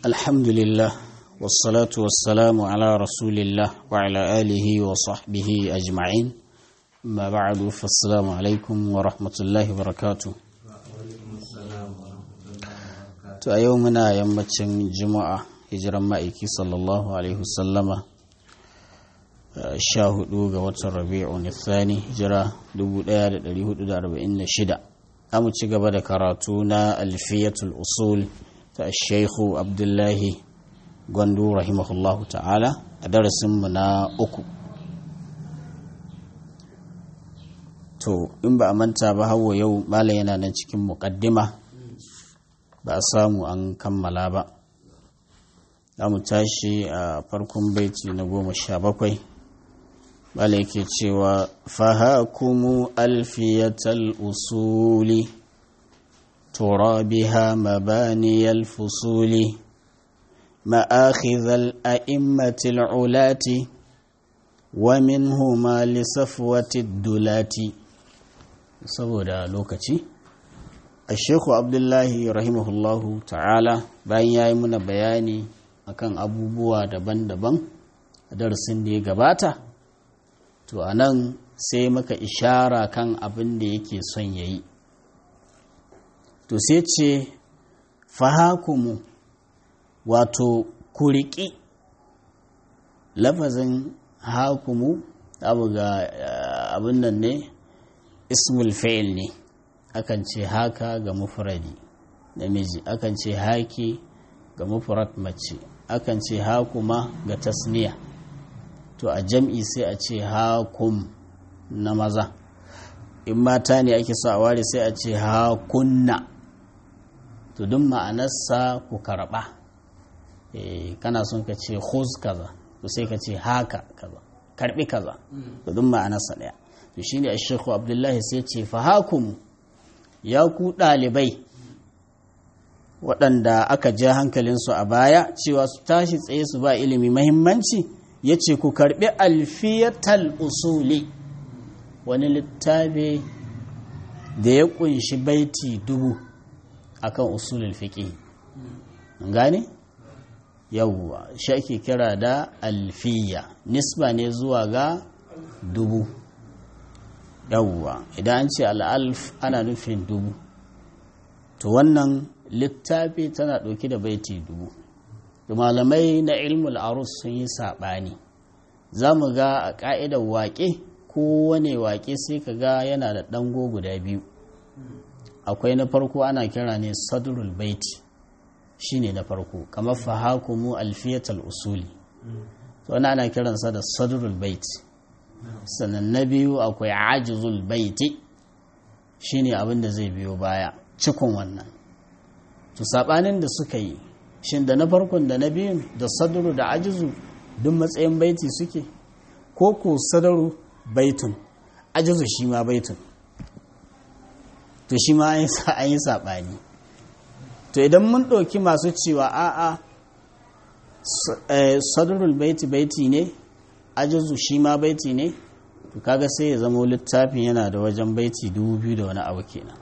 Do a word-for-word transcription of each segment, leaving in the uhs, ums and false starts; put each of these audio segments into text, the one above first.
الحمد لله والصلاة والسلام على رسول الله وعلى آله وصحبه أجمعين ما بعد فالسلام عليكم ورحمة الله وبركاته to a yau muna yammacin juma'a hijiran ma'aiki sallallahu alaihi wasallama sha hudu ga watan rabi'un thani hijira dubu daya da dari hudu da arba'in da shida amu ci gaba da karatu na alfiyatul usul ta shaikhu abdullahi gwandu rahimahullahu ta'ala a darasinmu na uku. To in ba a manta ba hawa yau malam yana nan cikin muƙaddima ba a samu an kammala ba. Za mu tashi a farkon baiti na goma sha bakwai malam yake cewa fahakumu alfiyatal usuli ترى بها مباني الفصول مآخذ الأئمة العلاة ومنهما لصفوة الدلات saboda lokaci Sheikhu Abdullahi rahimahullahu ta'ala bayan yayi muna bayani akan abubuwa daban-daban a darasin da ya gabata to anan sai muka ishara kan abin da yake son yayi to sai ce fahakumu wato kuriki lafazin hakumu abu ga abin nan ne ismul fa'il ne akan ce haka ga mufradi namiji akan ce haki ga mufrad mace akan ce hakuma ga tasniya to a jam'i sai a ce hakum na maza in mata ne ake so a ware sai a ce hakunna to duk ma'anarsa ku karɓa e, kana son ka ce khuz kaza to sai ka ce haka kaza karɓi kaza to duk ma'anarsa ɗaya to shine a shekhu abdullahi sai ce fa hakum ya ku ɗalibai waɗanda aka ja hankalinsu a baya cewa su tashi tsaye su ba ilimi mahimmanci ya ce ku karɓi alfiyatal usuli wani littafi da ya ƙunshi baiti dubu akan usulul fiqh gane yawwa shi ake kira da alfiya nisba ne zuwa ga dubu yawwa idan an ce al'alf ana nufin dubu to wannan littafi tana ɗauki da baiti dubu to malamai na ilmul arus sun yi saɓani za mu ga a ƙa'idar waƙe kowane waƙe sai ka ga yana da ɗango guda biyu akwai na farko ana kira ne sadrul baiti shine na farko kamar fahakumu alfiyatal usuli to wannan ana kiransa da sadrul baiti sannan na biyu akwai ajizul baiti shine abin da zai biyo baya cikon wannan to sabanin da suka yi shin da na farkon da na biyun da sadru da ajizu duk matsayin baiti suke ko ko sadru baitun ajizu shi ma baitun to shi ma an yi saɓani to idan mun ɗauki masu cewa a'a sadrul baiti baiti ne ajizu shi ma baiti ne to kaga sai ya zama littafin yana da wajen baiti dubu biyu da wani abu kenan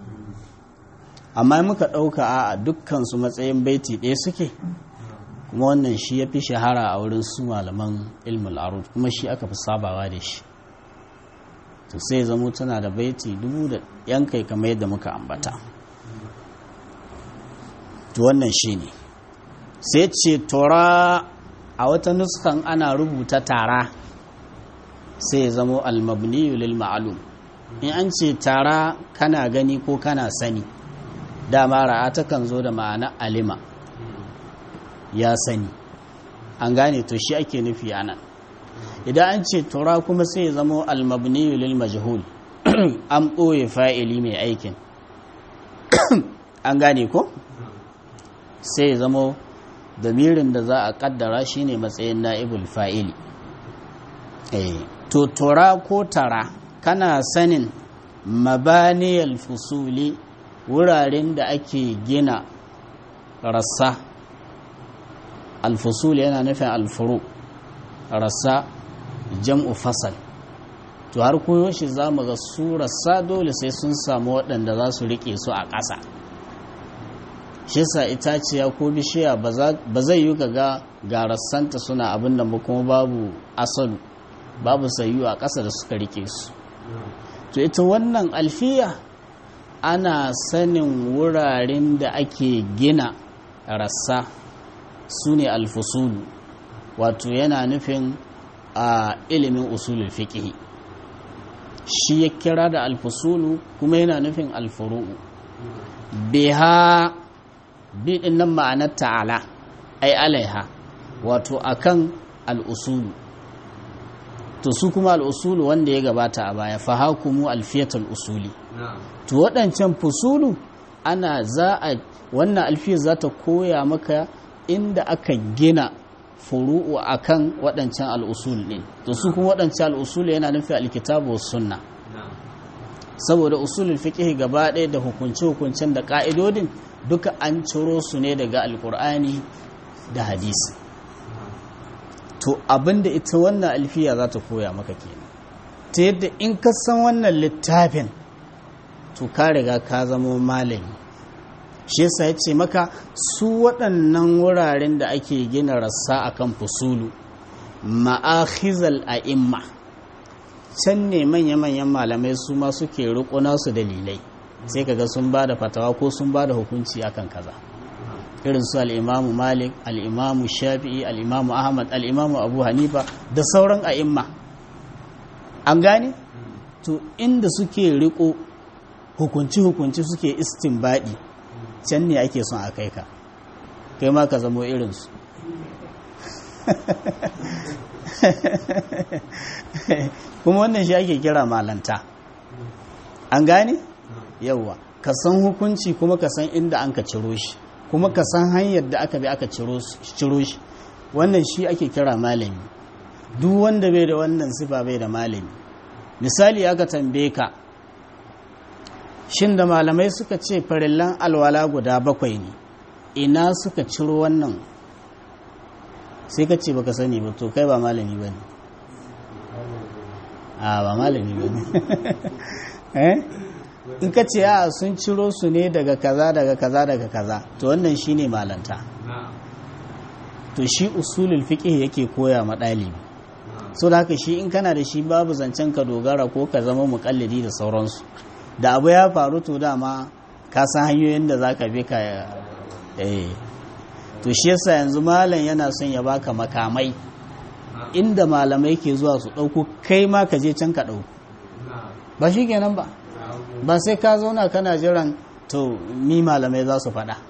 amma muka ɗauka a'a dukkan su matsayin baiti ɗaya suke kuma wannan shi ya fi shahara a wurin su malaman ilmul arud kuma shi aka fi sabawa da shi to sai zamo tana da baiti dubu da yan kai kamar yadda muka ambata to wannan shi ne sai ce tora a wata nuskan ana rubuta tara sai zamo almabniyu lil ma'lum in an ce tara kana gani ko kana sani dama ra'a takan zo da ma'ana alima ya sani an gane to shi ake nufi anan idan an ce tura kuma sai ya zama almabniyu lil majhul an ɓoye fa'ili mai aikin an gane ko sai ya zama damirin da za a kaddara shine matsayin na'ibul fa'ili to tura ko tara kana sanin mabaniyal fusuli wuraren da ake gina rassa alfusuli yana nufin alfuru rassa jam'u fasal to har koyo shi za mu ga su rassa dole sai sun samu waɗanda za su riƙe su a ƙasa shi sa itaciya ko bishiya ba zai yi ga garassanta suna abin da kuma babu asalu babu sayu a ƙasa da suka rike su. To ita wannan alfiya ana sanin wuraren da ake gina rassa su ne alfusulu, wato yana nufin a ilimin usulul fiqh shi ya kira da alfusulu kuma yana nufin alfuru'u. Biha bidin nan ma'anar ta'ala ai alaiha, wato akan al'usulu. To su kuma al'usulu wanda ya gabata a baya fa hakumu alfiyatul usuli. To waɗancan fusulu ana za a wannan alfiyar za ta koya maka inda aka gina furu'u akan waɗancan al'usul ɗin. To su kuma waɗancan al'usul yana nufi alkitabu was sunna, saboda usulul fiqh gaba ɗaya da hukunce-hukuncen da ƙa'idodin duka an ciro su ne daga alƙur'ani da hadisi. To abinda ita wannan alfiya za ta koya maka kenan, ta yadda in ka san wannan littafin to ka riga ka zama malami. Shi yasa ya ce maka su waɗannan wuraren da ake gina rassa akan fusulu ma'akhizal a'imma, can ne manya-manyan malamai su ma suke rukuna su dalilai, sai kaga sun ba da fatawa ko sun ba da hukunci akan kaza, irin su al'imamu malik, al'imamu shafi'i, al'imamu ahmad, al'imamu abu hanifa da sauran a'imma. An gane? To inda suke riko hukunci-hukunci suke istinbadi, can ne ake son a kai ka, kai ma ka zamo irinsu. Kuma wannan shi ake kira malanta. An gane? Yawwa, ka san hukunci kuma ka san inda an ka ciro shi, kuma ka san hanyar da aka bi aka ciro shi. Wannan shi ake kira malami. Duk wanda bai da wannan sifa bai da malami. Misali aka tambaye ka, shin da malamai suka ce farillan alwala guda bakwai ne, ina suka ciro wannan? Sai ka ce baka sani ba, to kai ba malami ba ne. A ba malami ba ne. Eh? In ka ce a sun ciro su ne daga kaza daga kaza daga kaza, to wannan shine malanta. To shi usulul fiqh yake koya ma ɗalibi. So da haka shi in kana da shi babu zancen ka dogara ko ka zama muƙallidi da sauransu. Da abu ya faru to dama ka san hanyoyin da za ka bi ka eh. To shi yasa yanzu malam yana son ya baka makamai inda malamai ke zuwa su ɗauko, kai ma ka je can ka ɗauko. Ba shi kenan ba, ba sai ka zauna kana jiran to mi malamai za su faɗa.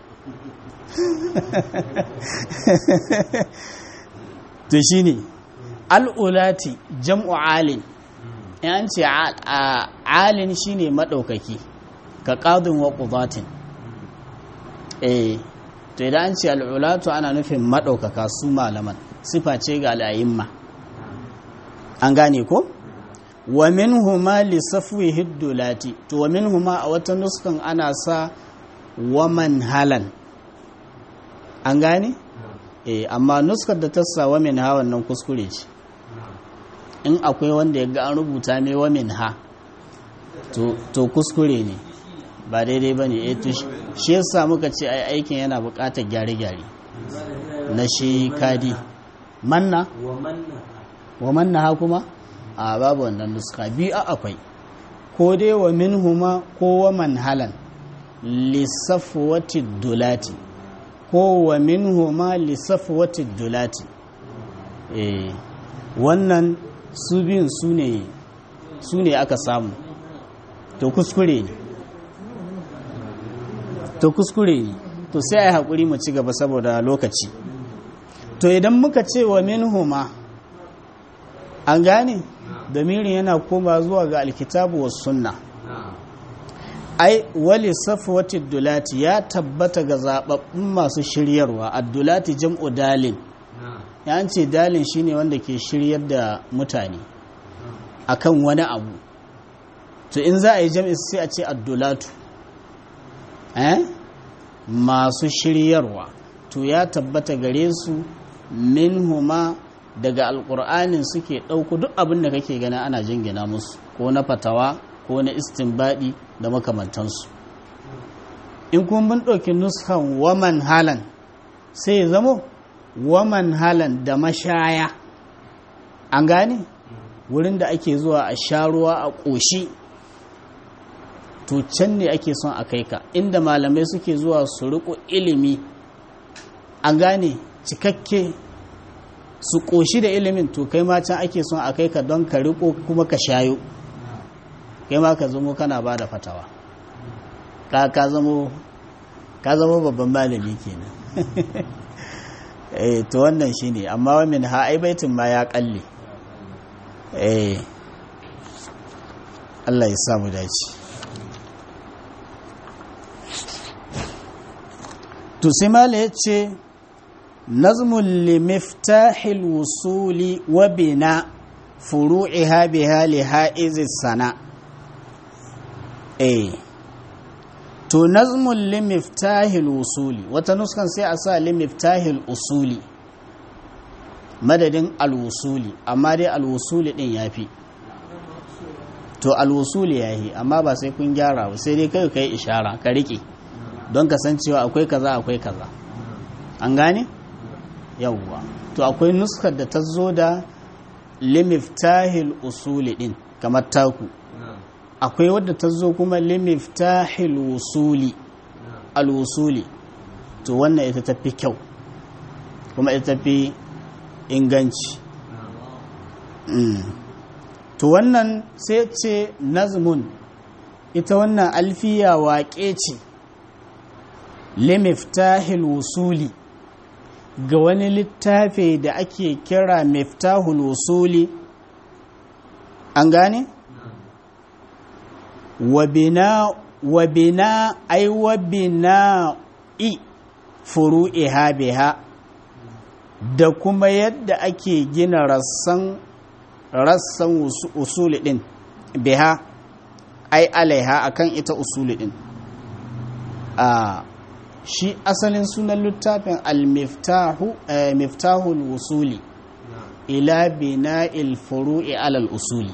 To shi ne al'ulati jam'u alin, yan ce alin shi ne maɗaukaki ka ƙadun wa ƙubatin. Eh, to idan an ce al'ulatu ana nufin maɗaukaka su malaman, sifa ce ga al'ayimma. An gane ko? Wa min huma lissafi hiddulati, to wa min huma a wata nuskan ana sa waman halan. An gane? Eh, amma nuskar da ta sa wamin ha wannan kuskure ce. In akwai wanda ya ga an rubuta mai wamin ha, to, to kuskure ne, ba daidai ba ne. E, shi yasa muka ce ai aikin yana buƙatar gyare-gyare na shi kadi. Manna? Wa manna ha kuma? A babu wannan nuska biyu a akwai, ko dai wa min huma ko wa man halan lissafwati dulati, ko wa min huma lissafwati dulati. Eh, wannan su biyun su ne su ne aka samu, to kuskure ne to kuskure ne to sai ai hakuri mu ci gaba saboda lokaci. To idan muka ce wa minhuma, an gane damirin yana koma zuwa ga alkitabu was sunna. Ai wali safwati dulati ya tabbata ga zababbun masu shiryarwa. Ad-dulati jam'u dalin, ya ce dalin shine wanda ke shiryar da mutane akan wani abu. To in za a yi jam'i sai a ce ad-dulatu, eh masu shiryarwa. To ya tabbata gare su minhuma daga alƙur'anin suke ɗauko duk abin da kake gana ana jingina musu, ko na fatawa ko na istinbadi da makamantansu. in kuma mun ɗauki nuskan waman halan sai ya zamo waman halan da mashaya an gane wurin da ake zuwa a sha ruwa a ƙoshi to can ne ake son a kai ka inda malamai suke zuwa su riƙo ilimi an gane cikakke su ƙoshi da ilimin to kai ma can ake son a kai ka don ka riƙo kuma ka shayo kai ma ka zamo kana ba da fatawa ka ka zamo ka zamo babban malami kenan eh to wannan shine amma wa min ha ai baitin ma ya kalle eh Allah ya sa mu dace to sai mala yace nazmul limiftahil wusuli wa bina furu'iha biha li haizis sana eh to nazmul limiftahil usuli wata nuskan sai a sa limiftahil usuli madadin alwusuli amma dai alwusuli din yafi to alwusuli yayi amma ba sai kun gyara ba sai dai kai kai ishara ka rike don kasancewa akwai kaza akwai kaza an gane yawwa to akwai nuskar da ta zo da limiftahil usuli din kamar taku akwai wadda ta zo kuma limiftahil wusuli alwusuli to wannan ita tafi kyau kuma ita tafi inganci mm. to wannan sai ce nazmun ita wannan alfiya waƙe ce limiftahil wusuli ga wani littafi da ake kira miftahul wusuli an gane? wabina wabina ai wabina i furu'iha biha da kuma yadda ake gina rassan rassan usuli din biha ai alaiha akan ita usuli din a shi asalin sunan littafin al-miftahu miftahul wusuli ila bina'il furu'i alal usuli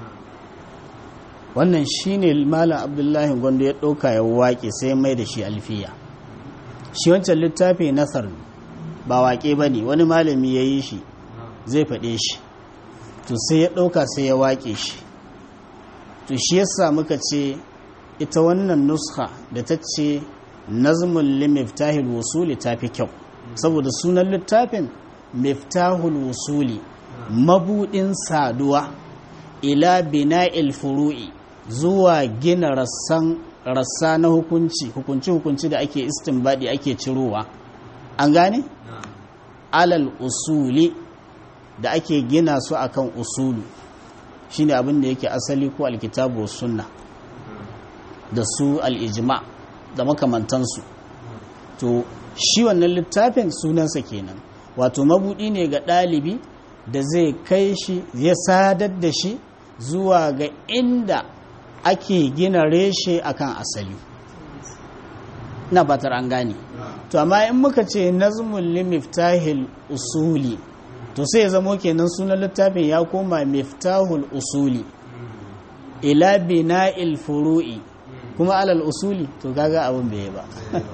wannan shine malam abdullahi gwando ya ɗauka ya waƙe sai mai da shi alfiya shi wancan littafi nasar ba waƙe ba ne wani malami ya yi shi zai faɗe shi to sai ya ɗauka sai ya waƙe shi to shi yasa muka ce ita wannan nuska da ta ce nazmun li miftahil wusuli ta fi kyau saboda sunan littafin miftahul wusuli mabudin saduwa ila bina'il furu'i zuwa gina rassan rassa na hukunci hukunci hukunci da ake istinbadi ake cirowa an gane alal usuli da ake gina su akan usulu shine abin da yake asali ko alkitabu was sunna da su al-ijma da makamantansu to shi wannan littafin sunansa kenan wato mabudi ne ga ɗalibi da zai kai shi ya sadar da shi zuwa ga inda ake gina reshe akan asali na batar an gane to amma in muka ce nazmul limiftahil usuli to sai ya zamo kenan sunan littafin ya koma miftahul usuli ila bina'il furu'i kuma alal usuli to kaga abin bai ba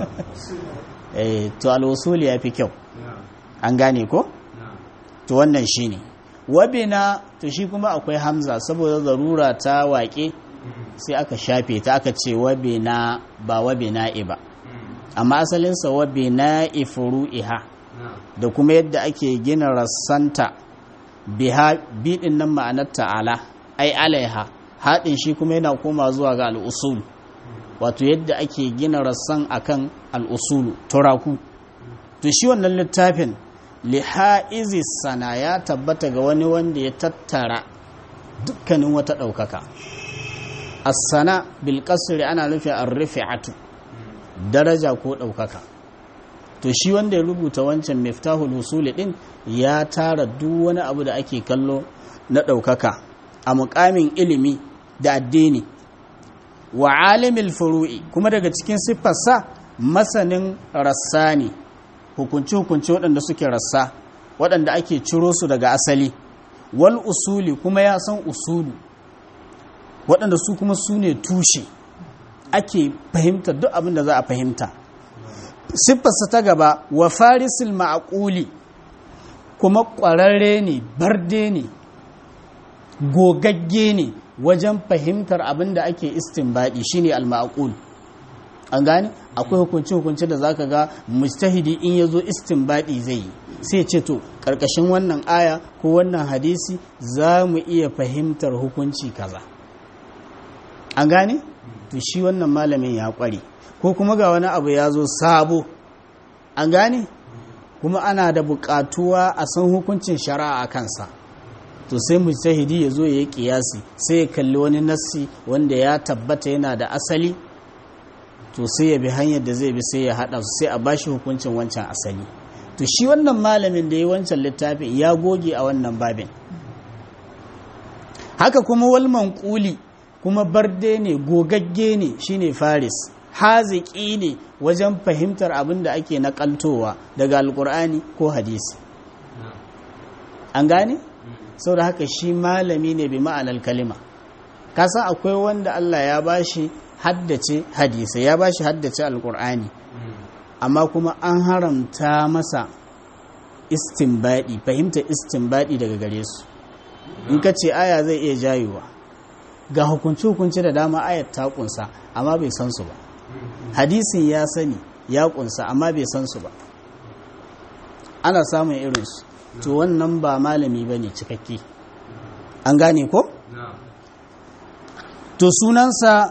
eh to al usuli yafi kyau an gane ko to wannan shine wabina to shi kuma akwai hamza saboda zarura ta waƙe sai aka shafe ta aka ce wabina ba wabina'i ba amma asalinsa wabina'i furu'iha da kuma yadda ake gina rassanta biha bidin nan ma'anar ta'ala ai alaiha haɗin shi kuma yana koma zuwa ga al'usul wato yadda ake gina rassan akan al'usulu turaku to shi wannan littafin lihaizi sana ya tabbata ga wani wanda ya tattara dukkanin wata ɗaukaka as-sana bil qasri ana nufin ar-rif'atu daraja ko ɗaukaka to shi wanda ya rubuta wancan miftahul usuli din ya tara duk wani abu da ake kallo na ɗaukaka a muƙamin ilimi da addini wa alimil furu'i kuma daga cikin siffarsa masanin rassani hukunci-hukunci waɗanda suke rassa waɗanda ake ciro su daga asali wal usuli kuma ya san usulu waɗanda su kuma su ne tushe ake fahimta duk abin da za a fahimta. Siffarsa ta gaba wa farisil ma'aquli, kuma ƙwararre ne, barde ne, gogagge ne wajen fahimtar abin da ake istinbadi shine al-ma'qul. An gane akwai hukunci hukunci da zaka ga mujtahidi in yazo istinbadi zai yi sai ce to karkashin wannan aya ko wannan hadisi za mu iya fahimtar hukunci kaza. An gane to shi wannan malamin ya kware, ko kuma ga wani abu ya zo sabo, an gane kuma ana da buƙatuwa a san hukuncin shari'a a kansa, to sai mujtahidi ya zo ya yi kiyasi, sai ya kalli wani nassi wanda ya tabbata yana da asali, to sai ya bi hanyar da zai bi sai ya haɗa su sai a bashi hukuncin wancan asali. To shi wannan malamin da ya yi wancan littafin ya goge a wannan babin. Haka kuma wal manquli, kuma barde ne, gogagge ne, shine faris, haziki ne wajen fahimtar abin da ake nakaltowa daga alkur'ani ko hadisi. An gane? Sau da haka shi malami ne bi ma'anar kalima. Kasan akwai wanda Allah ya bashi haddace hadisai, ya bashi haddace alkur'ani, amma kuma an haramta masa istinbadi, fahimtar istinbadi daga gare su. In ka ce aya zai iya jayewa, ga hukunci-hukunci da dama ayat ta kunsa amma bai san su ba, hadisin ya sani ya kunsa amma bai san su ba, ana samun irinsu. To wannan ba malami ba ne cikakke. An gane ko? To sunansa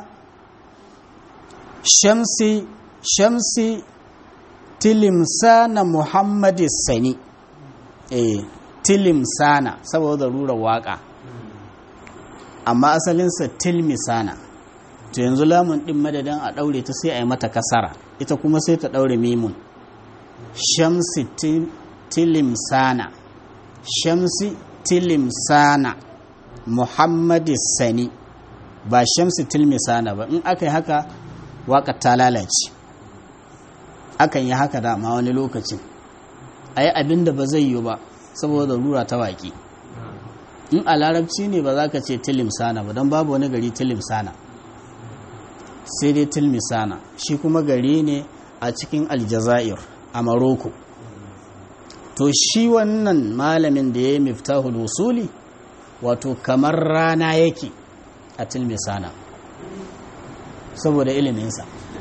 shamsi shamsi tilimsana muhammadu sani, eh tilimsana saboda rura waka, amma asalinsa tilmisana. To yanzu lamun din madadin a daure ta sai a yi mata kasara, ita kuma sai ta daure mimun. Shamsi tilimsana, shamsi tilimsana muhammadu sani, ba shamsi tilmisana ba. In aka yi haka waka ta lalace. Akan yi haka dama wani lokacin a yi abin da ba zai yi ba saboda rura ta waƙi. In a larabci ne ba za ka ce tilimsana ba, don babu wani gari tilimsana, sai dai tilmisana. Shi kuma gari ne a cikin aljazair a Maroko. To shi wannan malamin da ya yi miftahul wusuli, wato kamar rana yake a tilmisana saboda iliminsa.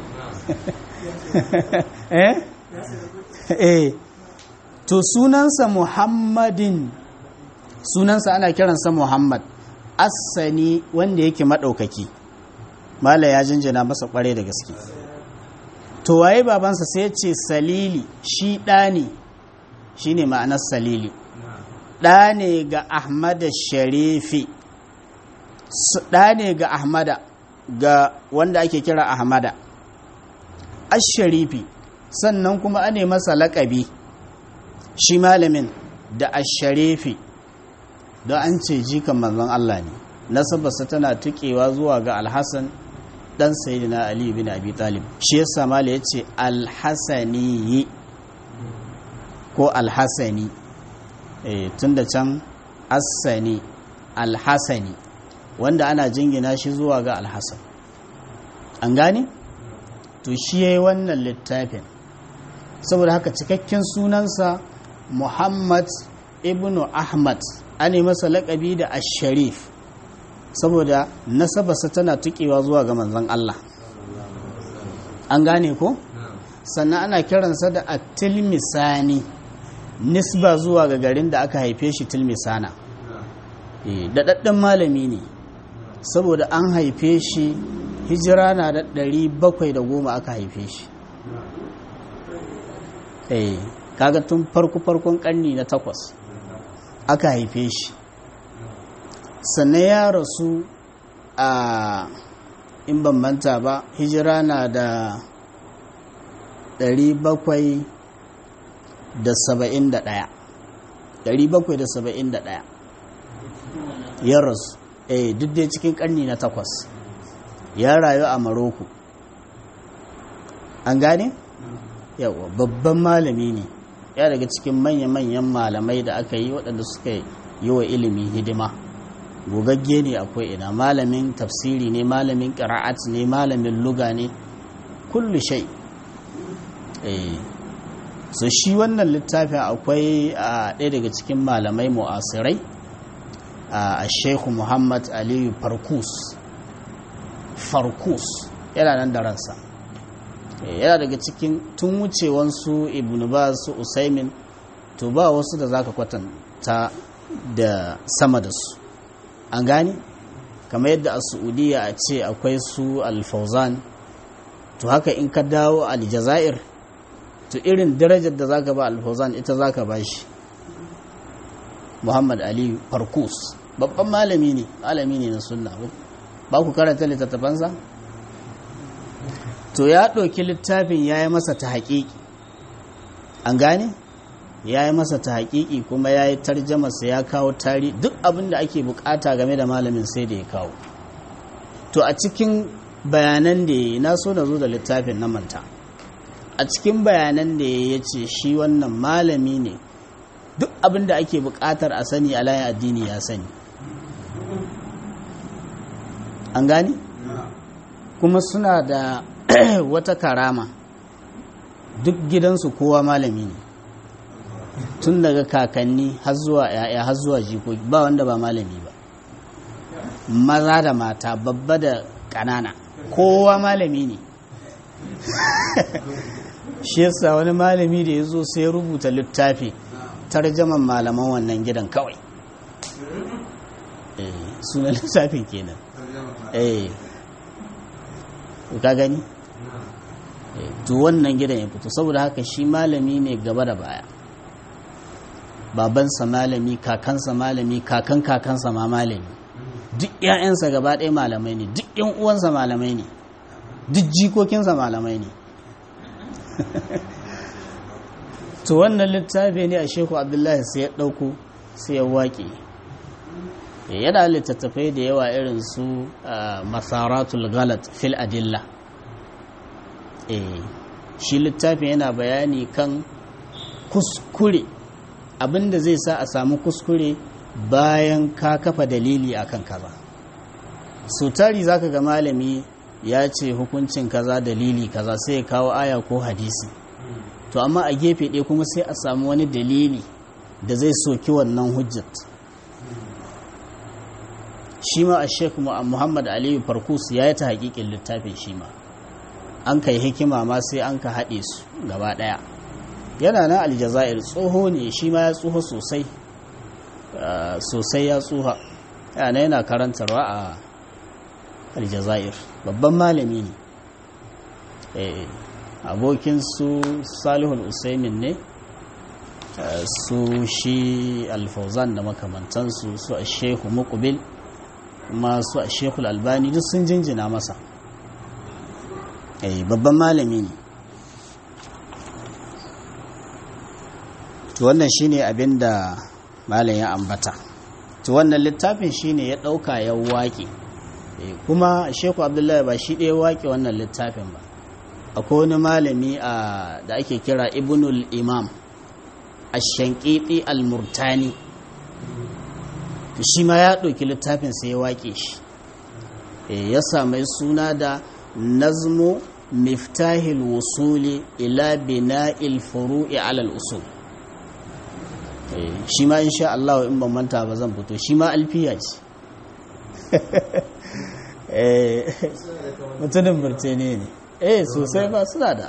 eh? eh to sunansa Muhammadin, sunansa ana kiransa Muhammad As-Sani, wanda yake maɗaukaki. Mala ya jinjina masa ƙware da gaske. To waye babansa? sai ya ce Salili, shi ɗa ne, shi ne ma'anar Salili, ɗa ne ga Ahmada Sharifi, ɗa ne ga Ahmada, ga wanda ake kira Ahmada Ash-Sharifi. Sannan kuma ane masa laƙabi shi malamin da Ash-Sharifi, don an ce jikan manzon Allah ne, nasabarsa tana tukewa zuwa ga Al-Hassan dan Sayyidina Ali bin Abi Talib. Shi yasa mala yace Al-Hasani ko Al-Hasani, eh tunda can As-Sani, Al-Hasani, wanda ana jingina shi zuwa ga Al-Hassan. An gane? To shi yayi wannan littafin. Saboda haka cikakken sunansa Muhammad ibn Ahmad, ane masa laƙabi da Ash-Sharif saboda nasabarsa tana tukewa zuwa ga manzon Allah. An gane ko? Sannan ana kiransa da At-Tilmisani, nisba zuwa ga garin da aka haife shi, Tilmisana. Eh, daɗaɗɗen malami ne saboda an haife shi hijira na da ɗari bakwai da goma aka haife shi. Eh, kaga tun farko-farkon ƙarni na takwas aka haife shi. Sannan ya rasu a, in ban manta ba, hijira na da ɗari bakwai da saba'in da ɗaya, ɗari bakwai da saba'in da ɗaya ya rasu. Eh, duk dai cikin ƙarni na takwas ya rayu a Maroko. An gane? Yawa, babban malami ne, ya daga cikin manya-manyan malamai da aka yi waɗanda suka yi wa ilimi hidima. gogagge ne akwai ina malamin tafsiri ne malamin qira'at ne malamin luga ne kullu shay eh so shi wannan littafin akwai a ɗaya daga cikin malamai mu'asirai a Sheikh Muhammad Aliyu Farkus Farkus yana nan da ransa yana daga cikin tun wucewansu Ibn Baz su Usaimin to ba wasu da zaka kwatanta da sama da su an gane kamar yadda a Saudiya a ce akwai su Al-Fawzan to haka in ka dawo Al-Jazair to irin darajar da zaka ba Al-Fawzan ita zaka ba shi Muhammad Ali Farkus babban malami ne malami ne na sunna ba ku karanta littattafansa to ya ɗauki littafin ya yi masa ta haƙiƙi an gane ya yi masa ta haƙiƙi kuma ya yi tarjamasa ya kawo tari duk abin da ake bukata game da malamin sai da ya kawo to a cikin bayanan da ya yi na so na zo da littafin na manta a cikin bayanan da ya ce shi wannan malami ne duk abin da ake bukatar a sani a layin addini ya sani an gane kuma suna da wata karama duk gidansu kowa malami ne tun daga kakanni har zuwa yaya har zuwa jikoki ba wanda ba malami ba maza da mata babba da ƙanana kowa malami ne shi yasa wani malami da ya zo sai ya rubuta littafi tarjaman malaman wannan gidan kawai eh sunan littafin kenan eh ka gani to wannan gidan ya fito saboda haka shi malami ne gaba da baya babansa malami kakansa malami kakan kakansa ma malami duk ƴaƴansa gaba ɗaya malamai ne duk ƴan uwansa malamai ne duk jikokinsa malamai ne to wannan littafi ne a Shehu Abdullahi sai ya ɗauko sai ya waƙe yana littattafai da yawa irin su masaratul galat fil adilla shi littafin yana bayani kan kuskure abinda zai sa a samu kuskure bayan ka kafa dalili akan kaza so tari zaka ga malami ya ce hukuncin kaza dalili kaza sai ya kawo aya ko hadisi to amma a gefe ɗaya kuma sai a samu wani dalili da zai soki wannan hujjat shi ma a Sheikh Muhammad Aliyu Farkus ya yi ta hakikin littafin shi ma an kai hikima ma sai an ka haɗe su gaba ɗaya yana nan Aljazair tsoho ne shi ma ya tsoho sosai sosai ya tsoha yana yana karantarwa a Aljazair babban malami ne abokin su Salihul Usaimin ne su shi Al-Fawzan da makamantansu su a Shehu Muqbil kuma su a Shekul Albani duk sun jinjina masa babban malami ne to wannan shine abin da malam ya ambata to wannan littafin shine ya dauka ya waƙe kuma Sheikh Abdullahi ba shi ɗaya waƙe wannan littafin ba akwai wani malami a da ake kira Ibnul Imam Ash-Shanqiti Al-Murtani to shi ma ya ɗauki littafin sai ya waƙe shi ya sami suna da Nazmu Miftahil Wusuli ila Bina'il Furu'i ala al-Usul shi ma insha Allah in ban manta ba zan fito shi ma alfiya ce mutumin Birtaniya ne eh sosai ba suna da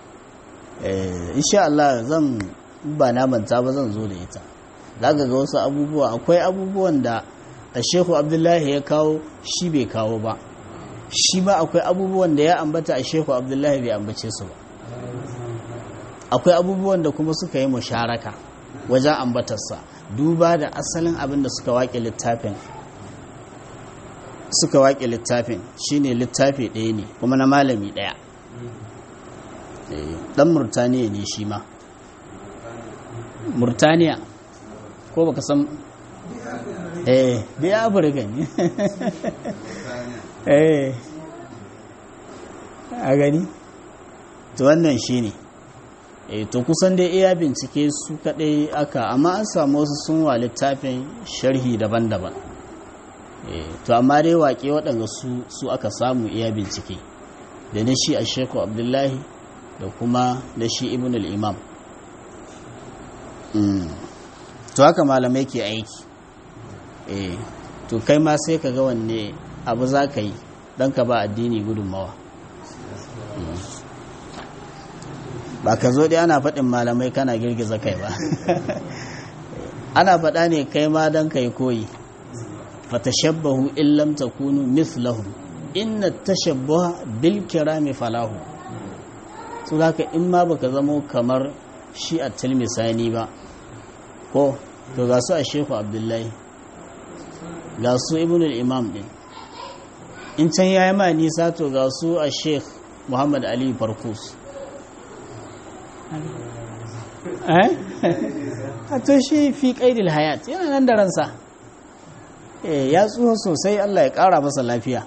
insha Allah zan ba na manta ba zan zo da ita zaka ga wasu abubuwa akwai abubuwan da Shehu Abdullahi ya kawo shi bai kawo ba shi ma akwai abubuwan da ya ambata a Shehu Abdullahi bai ambace su ba akwai abubuwan da kuma suka yi musharaka wajen ambatarsa duba da asalin abin da suka waƙe littafin suka waƙe littafin shine littafi ɗaya ne kuma na malami ɗaya ɗan Murtaniya ne shi ma Murtaniya ko baka san eh biya Afirka ne eh a gani to wannan shine e to kusan dai iya bincike su kadai aka amma an samu wasu sun wa littafin sharhi daban-daban to amma dai waƙe waɗanda su su aka samu iya bincike da na shi a sheku abdullahi da kuma da shi ibn al-imam to haka malamai ke aiki to kai ma sai ka ga wanne abu za ka yi don ka ba addini gudunmawa ba ka zo dai ana faɗin malamai kana girgiza kai ba ana faɗa ne kai ma don ka yi koyi fatashabbahu in lam takunu mithlahum inna tashabbaha bil kirami falahu so haka in ma baka zamo kamar shi a tilmisani ba ko to ga su a shehu abdullahi ga su ibn al-imam din in can yayi ma nisa to ga su a sheikh muhammad ali farkus eh a to shi fi qaidil hayat yana nan da ransa ya tsuho sosai Allah ya ƙara masa lafiya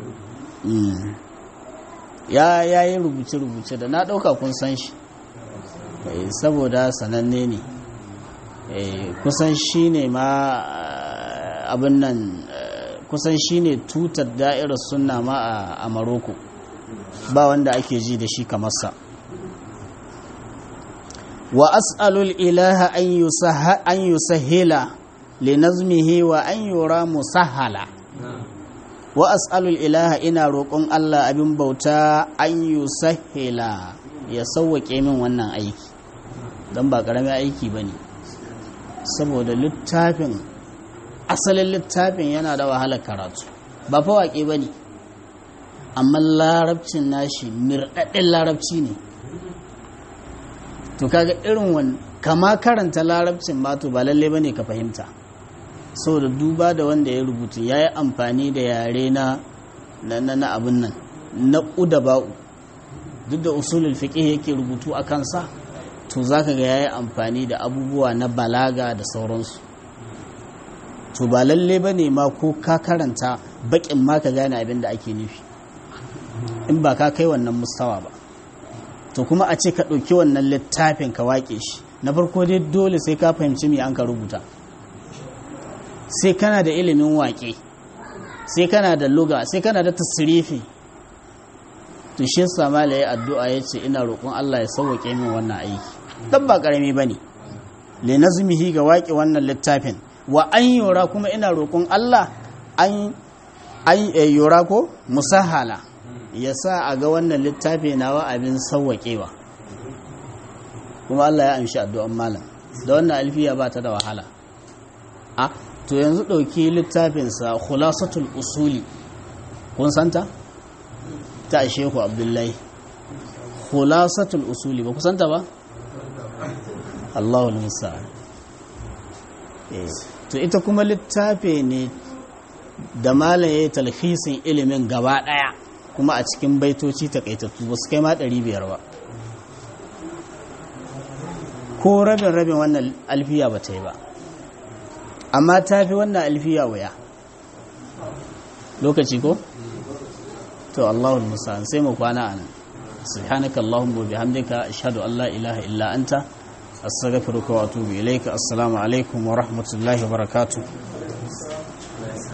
ya yi rubuce-rubuce da na ɗauka kun san shi saboda sananne ne kusan shi ne ma abin nan kusan shi ne tutar da'irar sunna ma a Maroko ba wanda ake ji da shi kamar sa wa as'alul ilaha an yusahhila linazmihi wa an yura musahala wa as'alul ilaha ina roƙon Allah abin bauta an yusahila ya sauwaƙe min wannan aiki don ba ƙaramin aiki ba ne saboda littafin asalin littafin yana da wahalar karatu ba fa waƙe ba ne amma larabcin nashi mirɗaɗɗen larabci ne to kaga irin wani kama karanta larabcin ma to ba lalle ba ne ka fahimta saboda duba da wanda ya rubuta ya yi amfani da yare na na abin nan na ƙudaba'u duk da usulul fiqh yake rubutu a kansa to zaka ga ya yi amfani da abubuwa na balaga da sauransu to ba lalle ba ne ma ko ka karanta baƙin ma ka gane abin da ake nufi in ba ka kai wannan mustawa ba to kuma a ce ka ɗauki wannan littafin ka waƙe shi na farko dai dole sai ka fahimci me an ka rubuta sai kana da ilimin waƙe sai kana da luga sai kana da tasirifi to shi yasa mala ya addu'a yace ina roƙon Allah ya sauke min wannan aiki dan ba karami bane li nazmihi ga waƙe wannan littafin wa an yura kuma ina roƙon Allah an an yura ko musahala yasa a ga wannan littafi nawa abin sauwaƙewa kuma Allah ya amshi addu'an malam da wannan alfiya ba ta da wahala a to yanzu ɗauki littafinsa khulasatul usuli kun santa ta shehu abdullahi khulasatul usuli ba ku santa ba Allahul musta'an to ita kuma littafi ne da malaye talhisin ilimin gaba ɗaya kuma a cikin baitoci takaitattu ba su kai ma ɗari biyar ba ko rabin rabin wannan alfiya ba ta yi ba amma ta fi wannan alfiya wuya lokaci ko? to Allahul musa'an sai mu kwana anan subhanaka Allahumma bihamdika ashhadu an la ilaha illa anta astaghfiruka wa atubu ilayka assalamu alaikum wa rahmatullahi wa barakatuh